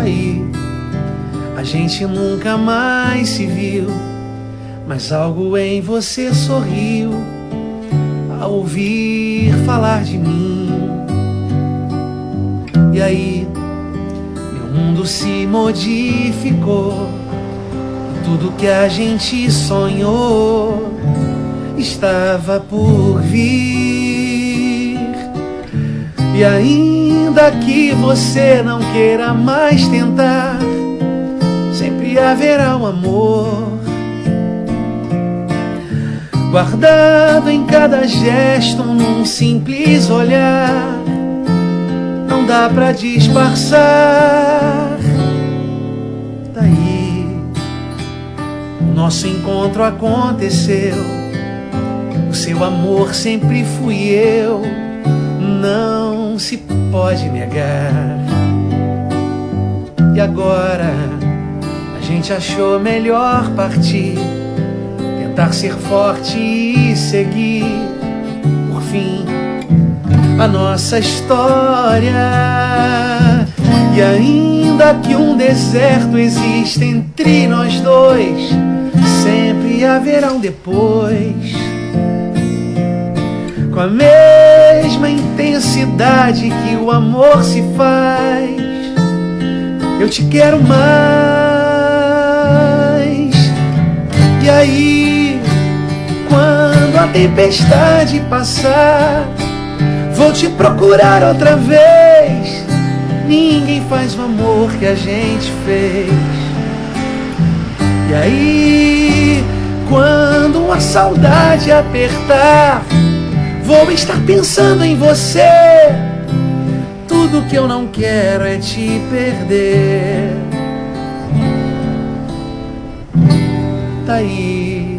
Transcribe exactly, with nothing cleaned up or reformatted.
aí. A gente nunca mais se viu, mas algo em você sorriu ao ouvir falar de mim. E aí, meu mundo se modificou, e tudo que a gente sonhou estava por vir. E ainda que você não queira mais tentar, sempre haverá um amor guardado em cada gesto, num simples olhar. Não dá pra disfarçar. Daí o nosso encontro aconteceu, o seu amor sempre fui eu, não se pode negar. E agora a gente achou melhor partir, tentar ser forte e seguir, por fim, a nossa história. E ainda que um deserto exista entre nós dois, sempre haverá um depois. Com a mesma intensidade que o amor se faz, eu te quero mais. E aí, quando a tempestade passar, vou te procurar outra vez. Ninguém faz o amor que a gente fez. E aí, quando a saudade apertar, vou estar pensando em você. Tudo que eu não quero é te perder. Tá aí.